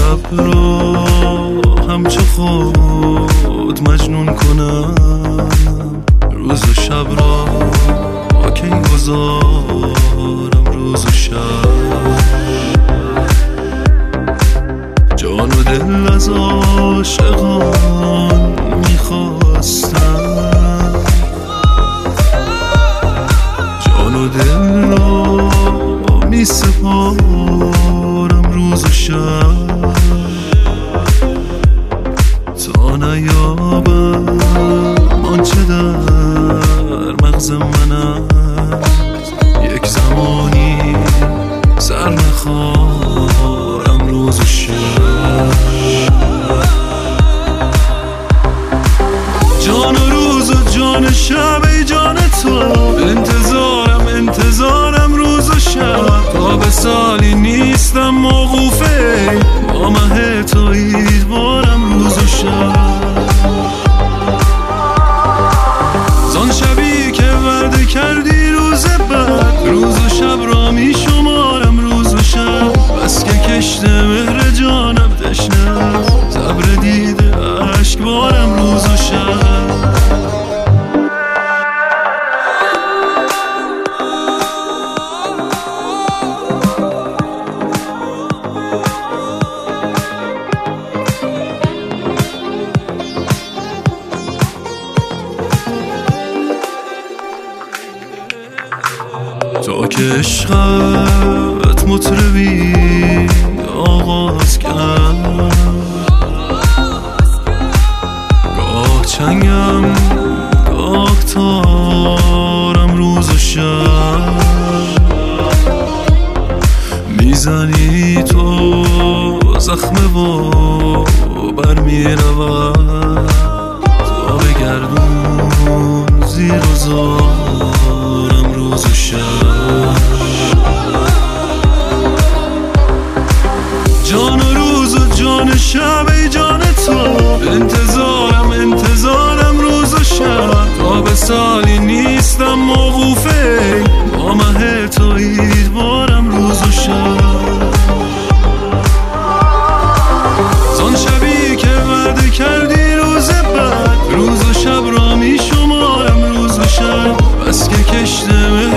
شب را همچو خود مجنون کنم، روز و شب را با کی گذارم، روز و شب جان و دل از عاشقان میخواستم، جان و دل را میسپارم روز و شب تا نیابم آنچه در مغز من است، یک زمانی سر نخوارم روز و شب، جان و روز و جان شب ای جان تو، انتظارم روز و شب، تا به سالی نیستم موقوفه با مه تو ایدوارم روز و شب، زان شبی که وعده کردی روز بعد، روز و شب را می شمارم روز و شب، بس که کشته مهر جانم تشنه، صبر دیده عشق بارم روز و شب. تا که عشقت مطربی آغاز کرد، گاه چنگم گاه تارم روز و شب، میزنی تو زخم و برمیرود تا بگردون زیر و زارم روز و شب، جان و روز و جان شب ای جان تو، انتظارم روز و شب، تا به سالی نیستم موقوفه با مه تو ایدوارم روز و شب، زان شبی که وعده کردی روز بعد، روز و شب را می شمارم روز و شب، بس که کشته